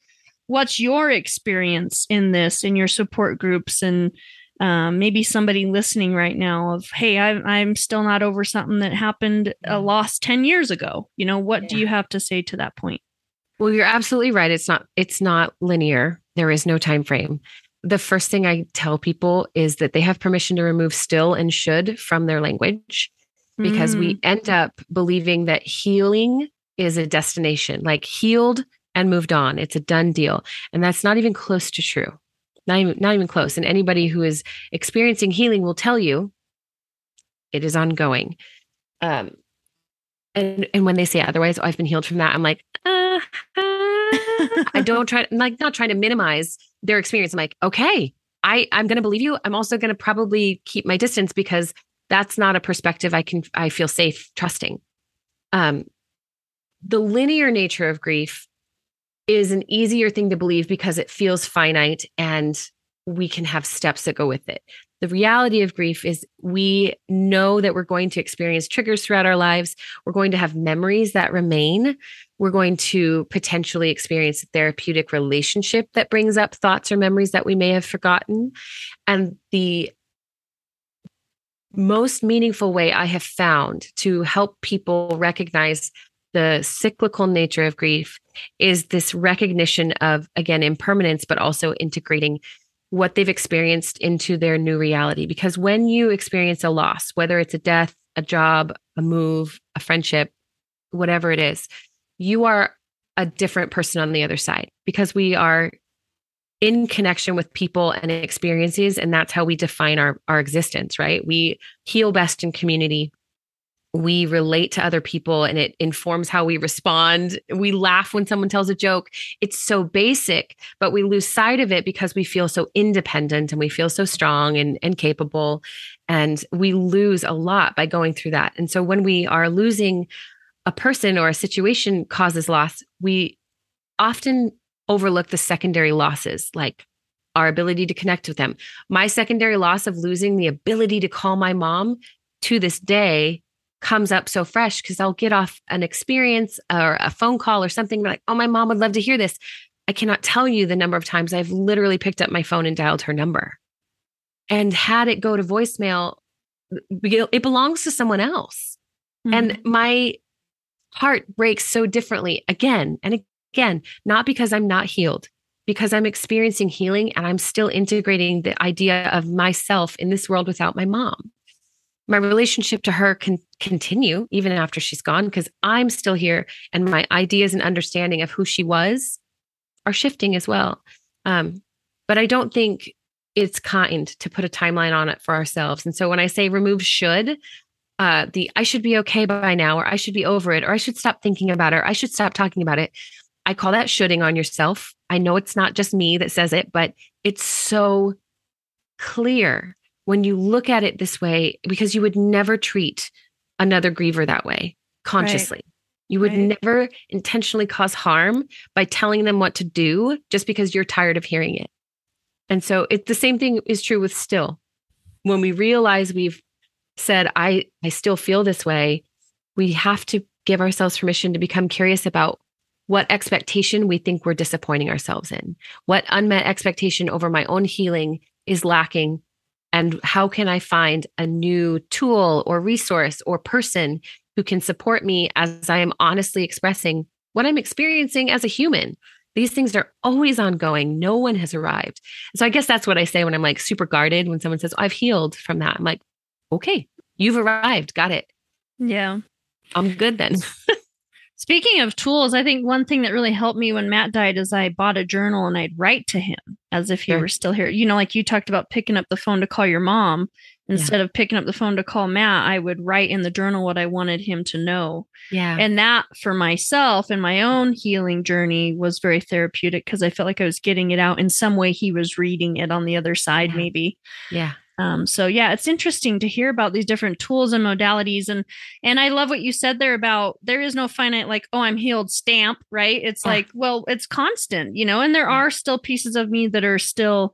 [SPEAKER 2] what's your experience in this, in your support groups, and um, maybe somebody listening right now of, hey, I, I'm still not over something that happened, a loss ten years ago. You know, what yeah. do you have to say to that point?
[SPEAKER 3] Well, you're absolutely right. It's not, it's not linear. There is no time frame. The first thing I tell people is that they have permission to remove still and should from their language, because mm. we end up believing that healing is a destination, like healed and moved on. It's a done deal. And that's not even close to true. Not even, not even close. And anybody who is experiencing healing will tell you it is ongoing. Um, and, and when they say otherwise, oh, I've been healed from that, I'm like, uh, I don't try, I'm like not trying to minimize their experience. I'm like, okay, I, I'm going to believe you. I'm also going to probably keep my distance, because that's not a perspective I can, I feel safe trusting. Um, the linear nature of grief is an easier thing to believe because it feels finite and we can have steps that go with it. The reality of grief is we know that we're going to experience triggers throughout our lives. We're going to have memories that remain. We're going to potentially experience a therapeutic relationship that brings up thoughts or memories that we may have forgotten. And the most meaningful way I have found to help people recognize the cyclical nature of grief is this recognition of, again, impermanence, but also integrating what they've experienced into their new reality. Because when you experience a loss, whether it's a death, a job, a move, a friendship, whatever it is, you are a different person on the other side, because we are in connection with people and experiences. And that's how we define our, our existence, right? We heal best in community. We relate to other people and it informs how we respond. We laugh when someone tells a joke. It's so basic, but we lose sight of it because we feel so independent and we feel so strong and, and capable. And we lose a lot by going through that. And so when we are losing a person or a situation causes loss, we often overlook the secondary losses, like our ability to connect with them. My secondary loss of losing the ability to call my mom to this day comes up so fresh, because I'll get off an experience or a phone call or something like, oh, my mom would love to hear this. I cannot tell you the number of times I've literally picked up my phone and dialed her number and had it go to voicemail. It belongs to someone else. Mm-hmm. And my heart breaks so differently again and again, not because I'm not healed, because I'm experiencing healing and I'm still integrating the idea of myself in this world without my mom. My relationship to her can continue even after she's gone, because I'm still here and my ideas and understanding of who she was are shifting as well. Um, but I don't think it's kind to put a timeline on it for ourselves. And so when I say remove should, uh, the I should be okay by now, or I should be over it, or I should stop thinking about it, or I should stop talking about it. I call that shoulding on yourself. I know it's not just me that says it, but it's so clear when you look at it this way, because you would never treat another griever that way consciously. Right. You would right. never intentionally cause harm by telling them what to do just because you're tired of hearing it. And so it's the same thing is true with still. When we realize we've said, I, I still feel this way, we have to give ourselves permission to become curious about what expectation we think we're disappointing ourselves in, what unmet expectation over my own healing is lacking. And how can I find a new tool or resource or person who can support me as I am honestly expressing what I'm experiencing as a human? These things are always ongoing. No one has arrived. So I guess that's what I say when I'm like super guarded. When someone says, oh, I've healed from that, I'm like, okay, you've arrived. Got it.
[SPEAKER 2] Yeah.
[SPEAKER 3] I'm good then.
[SPEAKER 2] Speaking of tools, I think one thing that really helped me when Matt died is I bought a journal and I'd write to him as if he sure. were still here. You know, like you talked about picking up the phone to call your mom. Instead yeah. of picking up the phone to call Matt, I would write in the journal what I wanted him to know.
[SPEAKER 3] Yeah.
[SPEAKER 2] And that for myself and my own healing journey was very therapeutic, because I felt like I was getting it out in some way. He was reading it on the other side,
[SPEAKER 3] yeah.
[SPEAKER 2] maybe.
[SPEAKER 3] Yeah.
[SPEAKER 2] Um, so yeah, it's interesting to hear about these different tools and modalities. And, and I love what you said there about there is no finite, like, oh, I'm healed stamp, right? It's yeah. like, well, it's constant, you know, and there yeah. are still pieces of me that are still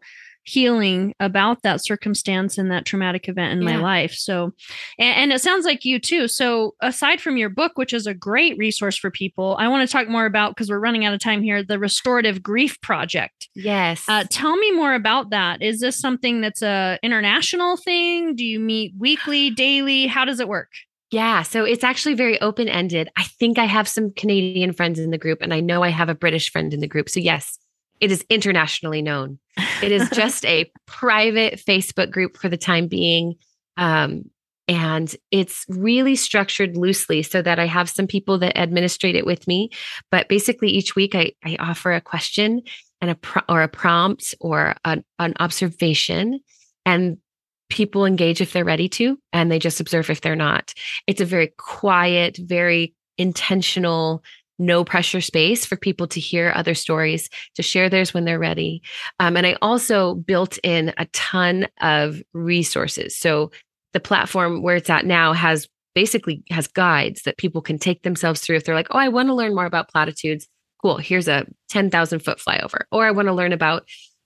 [SPEAKER 2] healing about that circumstance and that traumatic event in yeah. my life. So, and, and it sounds like you too. So aside from your book, which is a great resource for people, I want to talk more about, because we're running out of time here, the Restorative Grief Project.
[SPEAKER 3] Yes.
[SPEAKER 2] Uh, tell me more about that. Is this something that's a international thing? Do you meet weekly, daily? How does it work?
[SPEAKER 3] Yeah, so it's actually very open-ended. I think I have some Canadian friends in the group, and I know I have a British friend in the group. So yes, it is internationally known. It is just a private Facebook group for the time being. Um, and it's really structured loosely so that I have some people that administrate it with me. But basically each week I, I offer a question and a pro- or a prompt or an, an observation, and people engage if they're ready to, and they just observe if they're not. It's a very quiet, very intentional, no pressure space for people to hear other stories, to share theirs when they're ready. Um, and I also built in a ton of resources. So the platform where it's at now has basically has guides that people can take themselves through. If they're like, oh, I want to learn more about platitudes. Cool. Here's a ten thousand foot flyover. Or I want to learn about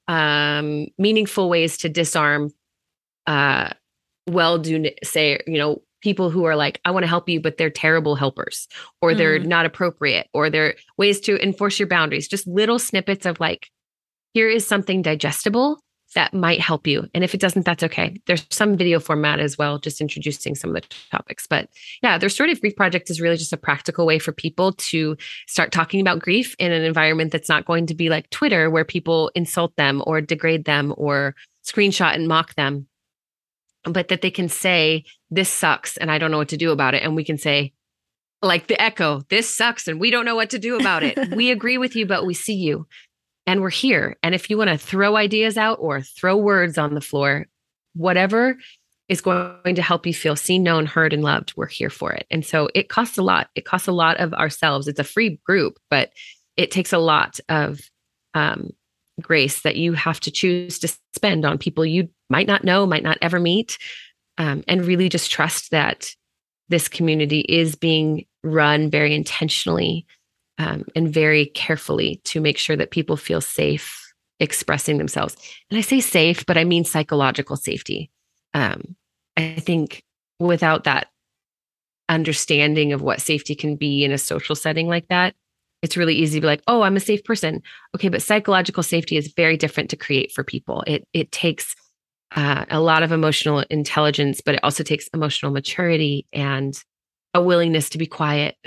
[SPEAKER 3] um, meaningful ways to disarm uh, well, do say, you know, people who are like, I want to help you, but they're terrible helpers, or mm. they're not appropriate, or they're ways to enforce your boundaries. Just little snippets of like, here is something digestible that might help you. And if it doesn't, that's okay. There's some video format as well, just introducing some of the topics. But yeah, the Restorative Grief Project is really just a practical way for people to start talking about grief in an environment that's not going to be like Twitter, where people insult them or degrade them or screenshot and mock them, but that they can say, this sucks and I don't know what to do about it. And we can say, like the echo, this sucks and we don't know what to do about it. We agree with you, but we see you and we're here. And if you want to throw ideas out or throw words on the floor, whatever is going to help you feel seen, known, heard, and loved, we're here for it. And so it costs a lot. It costs a lot of ourselves. It's a free group, but it takes a lot of um, grace that you have to choose to spend on people you might not know, might not ever meet, um, and really just trust that this community is being run very intentionally um, and very carefully to make sure that people feel safe expressing themselves. And I say safe, but I mean psychological safety. Um, I think without that understanding of what safety can be in a social setting like that, it's really easy to be like, oh, I'm a safe person. Okay, but psychological safety is very different to create for people. It it takes uh, a lot of emotional intelligence, but it also takes emotional maturity and a willingness to be quiet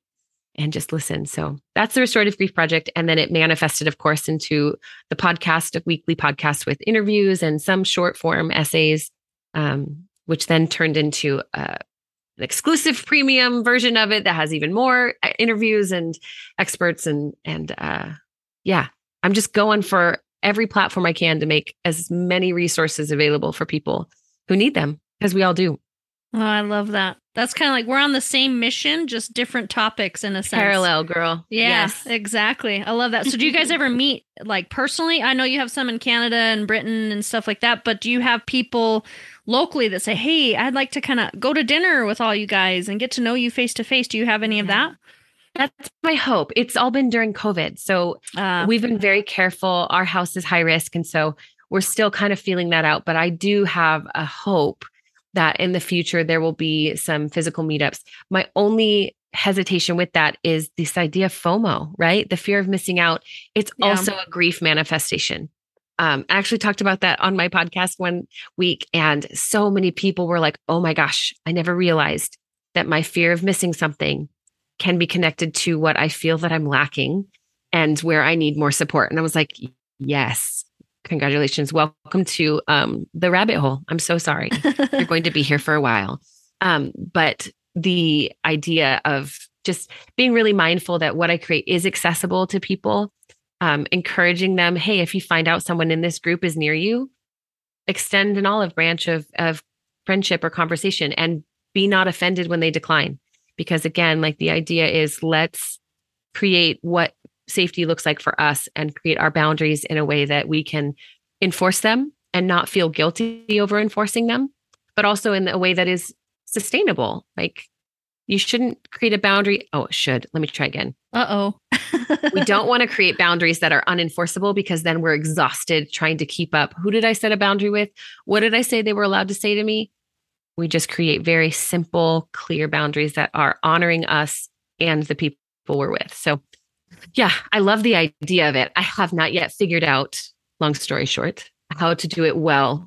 [SPEAKER 3] and just listen. So that's the Restorative Grief Project. And then it manifested, of course, into the podcast, a weekly podcast with interviews and some short form essays, um, which then turned into uh, an exclusive premium version of it that has even more interviews and experts. And, and uh, yeah, I'm just going for every platform I can to make as many resources available for people who need them, because we all do.
[SPEAKER 2] Oh, I love that. That's kind of like we're on the same mission, just different topics in a sense.
[SPEAKER 3] Parallel, girl.
[SPEAKER 2] Yeah,
[SPEAKER 3] yes.
[SPEAKER 2] Exactly. I love that. So do you guys ever meet like personally? I know you have some in Canada and Britain and stuff like that, but do you have people locally that say, hey, I'd like to kind of go to dinner with all you guys and get to know you face to face? Do you have any of that?
[SPEAKER 3] That's my hope. It's all been during COVID. So uh, we've been very careful. Our house is high risk. And so we're still kind of feeling that out. But I do have a hope that in the future, there will be some physical meetups. My only hesitation with that is this idea of FOMO, right? The fear of missing out. It's yeah. also a grief manifestation. Um, I actually talked about that on my podcast one week. And so many people were like, oh my gosh, I never realized that my fear of missing something can be connected to what I feel that I'm lacking and where I need more support. And I was like, yes, congratulations. Welcome to um, the rabbit hole. I'm so sorry. You're going to be here for a while. Um, but the idea of just being really mindful that what I create is accessible to people, um, encouraging them, hey, if you find out someone in this group is near you, extend an olive branch of, of friendship or conversation and be not offended when they decline. Because again, like the idea is let's create what safety looks like for us and create our boundaries in a way that we can enforce them and not feel guilty over enforcing them, but also in a way that is sustainable. Like You shouldn't create a boundary. Oh, it should. Let me try again.
[SPEAKER 2] Uh-oh.
[SPEAKER 3] We don't want to create boundaries that are unenforceable because then we're exhausted trying to keep up. Who did I set a boundary with? What did I say they were allowed to say to me? We just create very simple, clear boundaries that are honoring us and the people we're with. So yeah, I love the idea of it. I have not yet figured out, long story short, how to do it well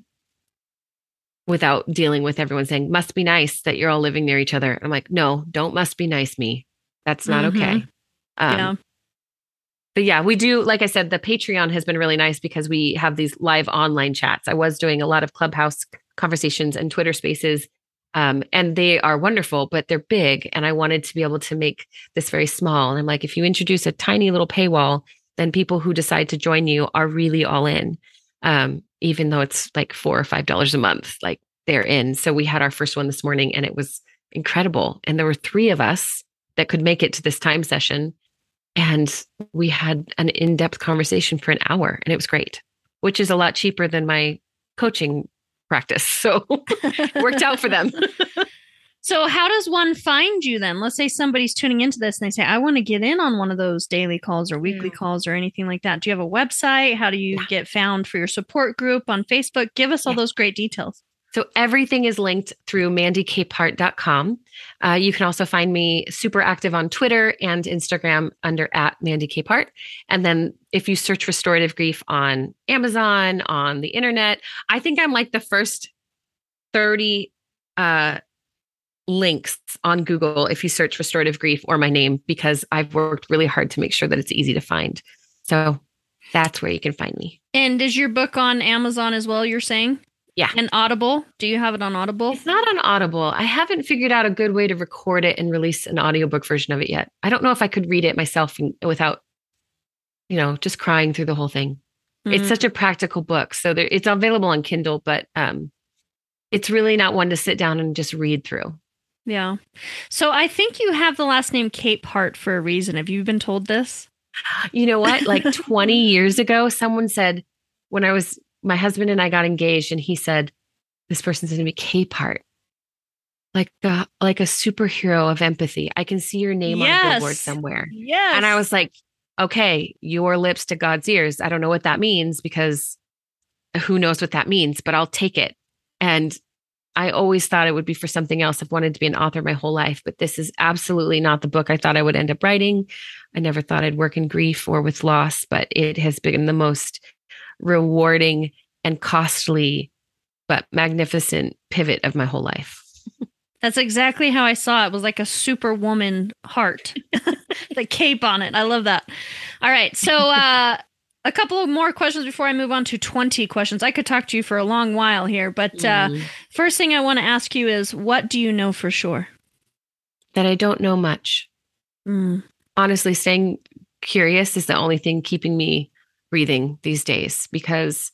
[SPEAKER 3] without dealing with everyone saying, must be nice that you're all living near each other. I'm like, no, don't must be nice me. That's not
[SPEAKER 2] Mm-hmm.
[SPEAKER 3] okay. Um,
[SPEAKER 2] Yeah.
[SPEAKER 3] But yeah, we do, like I said, the Patreon has been really nice because we have these live online chats. I was doing a lot of Clubhouse conversations and Twitter spaces, um, and they are wonderful, but they're big. And I wanted to be able to make this very small. And I'm like, if you introduce a tiny little paywall, then people who decide to join you are really all in. Um, even though it's like four or five dollars a month, like they're in. So we had our first one this morning and it was incredible. And there were three of us that could make it to this time session. And we had an in-depth conversation for an hour and it was great, which is a lot cheaper than my coaching practice. So it worked out for them.
[SPEAKER 2] So how does one find you then? Let's say somebody's tuning into this and they say, I want to get in on one of those daily calls or weekly
[SPEAKER 3] Yeah.
[SPEAKER 2] calls or anything like that. Do you have a website? How do you
[SPEAKER 3] Yeah.
[SPEAKER 2] get found for your support group on Facebook? Give us all
[SPEAKER 3] Yeah.
[SPEAKER 2] those great details.
[SPEAKER 3] So everything is linked through mandy capehart dot com. Uh, you can also find me super active on Twitter and Instagram under at Mandy Capehart. And then if you search restorative grief on Amazon, on the internet, I think I'm like the first thirty uh, links on Google if you search restorative grief or my name, because I've worked really hard to make sure that it's easy to find. So that's where you can find me.
[SPEAKER 2] And is your book on Amazon as well, you're saying?
[SPEAKER 3] Yeah.
[SPEAKER 2] And Audible? Do you have it on Audible?
[SPEAKER 3] It's not on Audible. I haven't figured out a good way to record it and release an audiobook version of it yet. I don't know if I could read it myself and, without, you know, just crying through the whole thing. It's
[SPEAKER 2] Mhm.
[SPEAKER 3] such a practical book. So there, it's available on Kindle, but um, it's really not one to sit down and just read through.
[SPEAKER 2] Yeah. So I think you have the last name Capehart for a reason. Have you been told this?
[SPEAKER 3] You know what? Like twenty years ago, someone said, when I was, my husband and I got engaged, and he said, this person's going to be Capehart. Like the, like a superhero of empathy. I can see your name on a billboard
[SPEAKER 2] Yes.
[SPEAKER 3] somewhere.
[SPEAKER 2] Yes.
[SPEAKER 3] And I was like, okay, your lips to God's ears. I don't know what that means because who knows what that means, but I'll take it. And I always thought it would be for something else. I've wanted to be an author my whole life, but this is absolutely not the book I thought I would end up writing. I never thought I'd work in grief or with loss, but it has been the most rewarding and costly, but magnificent pivot of my whole life.
[SPEAKER 2] That's exactly how I saw it. It was like a superwoman heart, the cape on it. I love that. All right. So, uh, a couple of more questions before I move on to twenty questions. I could talk to you for a long while here, but uh,
[SPEAKER 3] Mm.
[SPEAKER 2] first thing I want to ask you is, what do you know for sure?
[SPEAKER 3] That I don't know much.
[SPEAKER 2] Mm.
[SPEAKER 3] Honestly, staying curious is the only thing keeping me breathing these days, because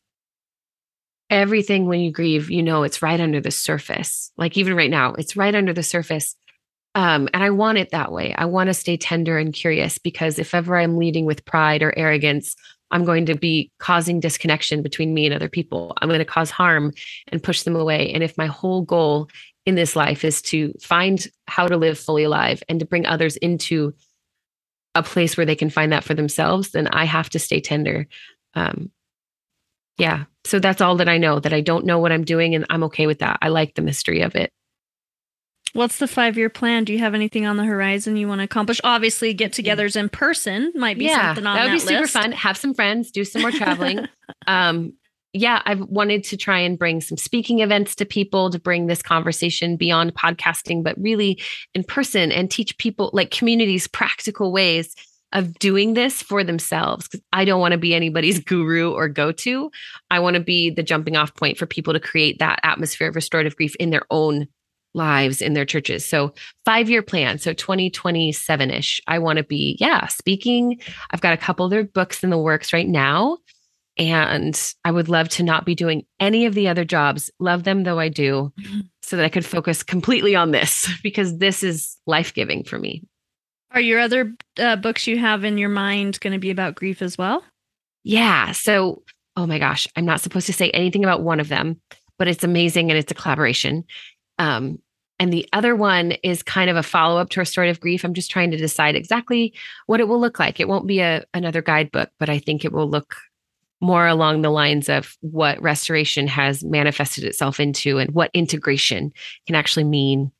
[SPEAKER 3] everything when you grieve, you know, it's right under the surface. Like even right now, it's right under the surface. Um, and I want it that way. I want to stay tender and curious, because if ever I'm leading with pride or arrogance, I'm going to be causing disconnection between me and other people. I'm going to cause harm and push them away. And if my whole goal in this life is to find how to live fully alive and to bring others into a place where they can find that for themselves, then I have to stay tender. Um, yeah. So that's all that I know, that I don't know what I'm doing, and I'm okay with that. I like the mystery of it.
[SPEAKER 2] What's the five-year plan? Do you have anything on the horizon you want to accomplish? Obviously, get-togethers in person might be something on that,
[SPEAKER 3] that would be super
[SPEAKER 2] list.
[SPEAKER 3] fun. Have some friends, do some more traveling. um, yeah, I've wanted to try and bring some speaking events to people, to bring this conversation beyond podcasting, but really in person, and teach people, like communities, practical ways of doing this for themselves. Because I don't want to be anybody's guru or go-to. I want to be the jumping off point for people to create that atmosphere of restorative grief in their own lives, in their churches. So five-year plan. So twenty twenty-seven-ish, I want to be, yeah, speaking. I've got a couple of their books in the works right now. And I would love to not be doing any of the other jobs, love them though I do, so that I could focus completely on this, because this is life-giving for me.
[SPEAKER 2] Are your other uh, books you have in your mind going to be about grief as well?
[SPEAKER 3] Yeah. So, oh my gosh, I'm not supposed to say anything about one of them, but it's amazing and it's a collaboration. Um, And the other one is kind of a follow-up to restorative grief. I'm just trying to decide exactly what it will look like. It won't be a another guidebook, but I think it will look more along the lines of what restoration has manifested itself into and what integration can actually mean,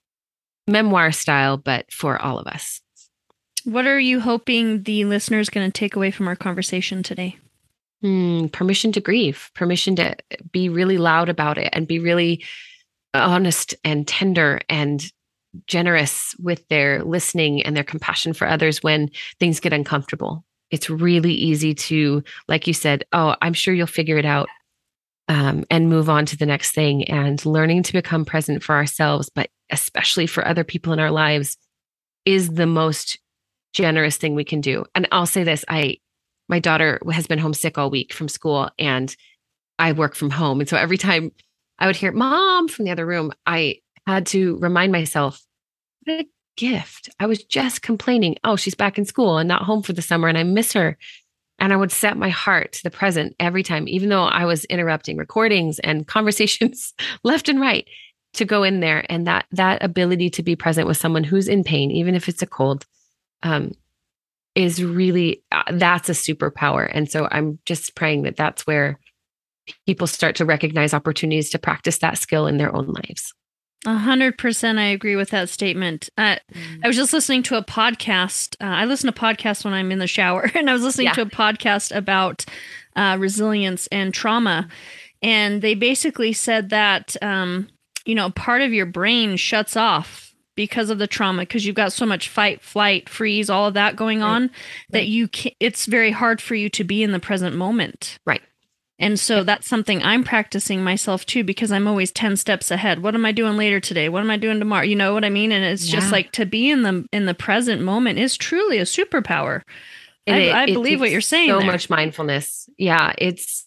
[SPEAKER 3] memoir style, but for all of us.
[SPEAKER 2] What are you hoping the listeners going to take away from our conversation today?
[SPEAKER 3] Hmm, permission to grieve, permission to be really loud about it and be really honest and tender and generous with their listening and their compassion for others when things get uncomfortable. It's really easy to, like you said, oh, I'm sure you'll figure it out, um, and move on to the next thing. And learning to become present for ourselves, but especially for other people in our lives, is the most generous thing we can do. And I'll say this, I, my daughter has been homesick all week from school and I work from home. And so every time I would hear mom from the other room, I had to remind myself, what a gift. I was just complaining, oh, she's back in school and not home for the summer and I miss her. And I would set my heart to the present every time, even though I was interrupting recordings and conversations left and right, to go in there. And that, that ability to be present with someone who's in pain, even if it's a cold, um, is really, uh, that's a superpower. And so I'm just praying that that's where people start to recognize opportunities to practice that skill in their own lives.
[SPEAKER 2] A hundred percent. I agree with that statement. Uh, mm. I was just listening to a podcast. Uh, I listen to podcasts when I'm in the shower, and I was listening yeah. to a podcast about uh, resilience and trauma. And they basically said that, um, you know, part of your brain shuts off because of the trauma, because you've got so much fight, flight, freeze, all of that going on, right. that right. you can, it's very hard for you to be in the present moment.
[SPEAKER 3] Right.
[SPEAKER 2] And so that's something I'm practicing myself too, because I'm always ten steps ahead. What am I doing later today? What am I doing tomorrow? You know what I mean? And it's yeah. just like to be in the in the present moment is truly a superpower. I,
[SPEAKER 3] it,
[SPEAKER 2] I
[SPEAKER 3] it
[SPEAKER 2] believe what you're saying.
[SPEAKER 3] So
[SPEAKER 2] there.
[SPEAKER 3] much mindfulness. Yeah, it's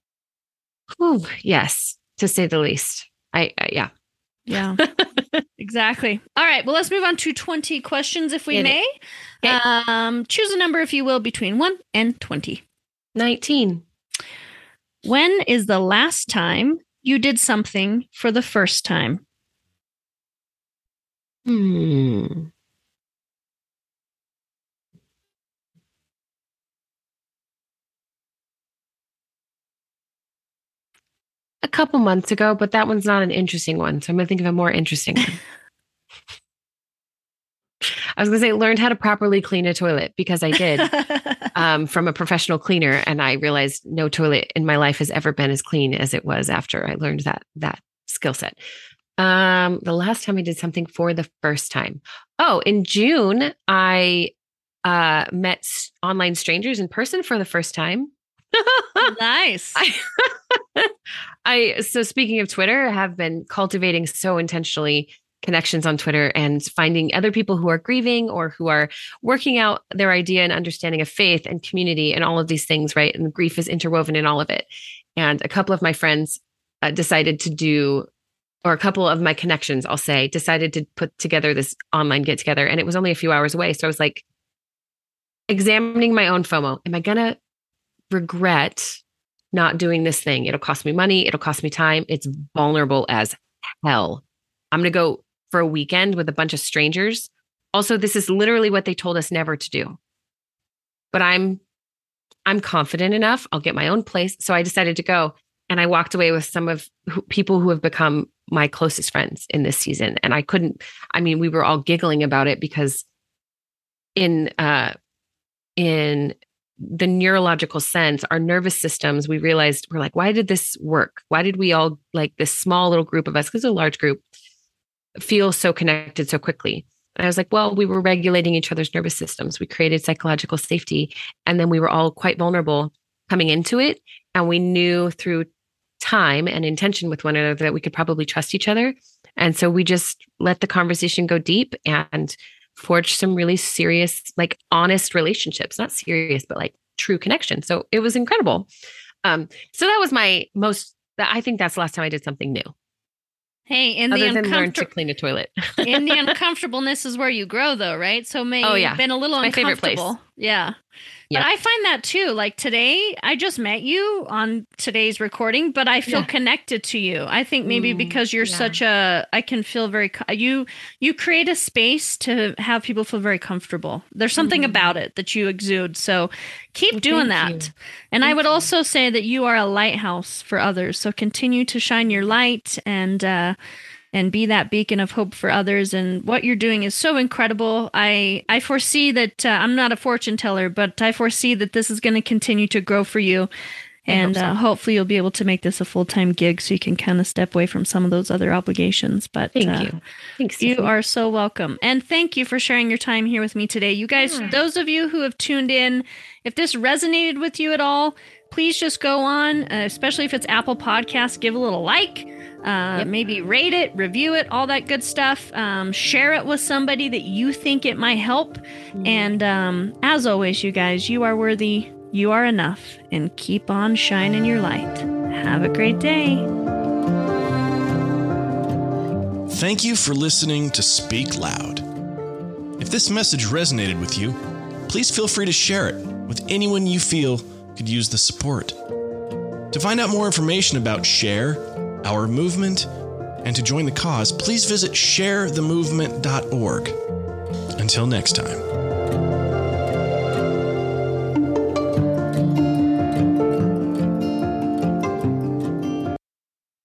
[SPEAKER 3] whew, yes, to say the least. I, I yeah.
[SPEAKER 2] Yeah, exactly. All right. Well, let's move on to twenty questions, if we
[SPEAKER 3] It
[SPEAKER 2] may.
[SPEAKER 3] Okay.
[SPEAKER 2] Um, choose a number, if you will, between one and twenty.
[SPEAKER 3] nineteen.
[SPEAKER 2] When is the last time you did something for the first time?
[SPEAKER 3] Hmm. A couple months ago, but that one's not an interesting one. So I'm going to think of a more interesting one. I was going to say, learned how to properly clean a toilet, because I did um, from a professional cleaner. And I realized no toilet in my life has ever been as clean as it was after I learned that, that skill set. Um, the last time I did something for the first time. Oh, in June, I uh, met s- online strangers in person for the first time.
[SPEAKER 2] Nice.
[SPEAKER 3] I, I, so speaking of Twitter, I have been cultivating so intentionally connections on Twitter and finding other people who are grieving or who are working out their idea and understanding of faith and community and all of these things, right? And grief is interwoven in all of it. And a couple of my friends uh, decided to do, or a couple of my connections, I'll say, decided to put together this online get together. And it was only a few hours away. So I was like examining my own FOMO. Am I going to regret not doing this thing? It'll cost me money. It'll cost me time. It's vulnerable as hell. I'm going to go for a weekend with a bunch of strangers. Also, this is literally what they told us never to do. But I'm I'm confident enough. I'll get my own place. So I decided to go, and I walked away with some of who, people who have become my closest friends in this season. And I couldn't, I mean, we were all giggling about it because in uh in the neurological sense, our nervous systems, we realized, we're like, why did this work? Why did we all, like this small little group of us, because it's a large group, feel so connected so quickly? And I was like, well, we were regulating each other's nervous systems. We created psychological safety. And then we were all quite vulnerable coming into it. And we knew through time and intention with one another that we could probably trust each other. And so we just let the conversation go deep and forged some really serious, like honest relationships, not serious, but like true connection. So it was incredible. Um, so that was my most, I think that's the last time I did something new.
[SPEAKER 2] Hey, in
[SPEAKER 3] Other
[SPEAKER 2] the
[SPEAKER 3] than learn to
[SPEAKER 2] uncomfort-
[SPEAKER 3] clean a toilet.
[SPEAKER 2] in the uncomfortableness is where you grow, though, right? So may
[SPEAKER 3] Oh, yeah.
[SPEAKER 2] you've been a little
[SPEAKER 3] My favorite place.
[SPEAKER 2] uncomfortable. Yeah.
[SPEAKER 3] Yep.
[SPEAKER 2] But I find that too. Like today, I just met you on today's recording, but I feel
[SPEAKER 3] Yeah.
[SPEAKER 2] connected to you. I think maybe
[SPEAKER 3] Mm,
[SPEAKER 2] because you're
[SPEAKER 3] yeah.
[SPEAKER 2] such a, I can feel very, co- you, you create a space to have people feel very comfortable. There's something
[SPEAKER 3] Mhm.
[SPEAKER 2] about it that you exude. So keep
[SPEAKER 3] Well,
[SPEAKER 2] doing
[SPEAKER 3] thank
[SPEAKER 2] that.
[SPEAKER 3] you.
[SPEAKER 2] And I
[SPEAKER 3] Thank
[SPEAKER 2] would
[SPEAKER 3] you.
[SPEAKER 2] also say that you are a lighthouse for others. So continue to shine your light and, uh, and be that beacon of hope for others. And what you're doing is so incredible. I, I foresee that uh, I'm not a fortune teller, but I foresee that this is going to continue to grow for you.
[SPEAKER 3] I hope
[SPEAKER 2] And
[SPEAKER 3] so.
[SPEAKER 2] uh, hopefully you'll be able to make this a full-time gig so you can kind of step away from some of those other obligations. But
[SPEAKER 3] Thank
[SPEAKER 2] uh,
[SPEAKER 3] you. Thanks.
[SPEAKER 2] you
[SPEAKER 3] Tiffany.
[SPEAKER 2] are so welcome. And thank you for sharing your time here with me today. You guys,
[SPEAKER 3] Yeah.
[SPEAKER 2] those of you who have tuned in, if this resonated with you at all, please just go on, uh, especially if it's Apple Podcasts, give a little like, uh,
[SPEAKER 3] Yep.
[SPEAKER 2] maybe rate it, review it, all that good stuff. Um, share it with somebody that you think it might help.
[SPEAKER 3] Mm.
[SPEAKER 2] And um, as always, you guys, you are worthy, you are enough, and keep on shining your light. Have a great day.
[SPEAKER 1] Thank you for listening to Speak Loud. If this message resonated with you, please feel free to share it with anyone you feel could use the support. To find out more information about Share, our movement, and to join the cause, please visit share the movement dot org. Until next time.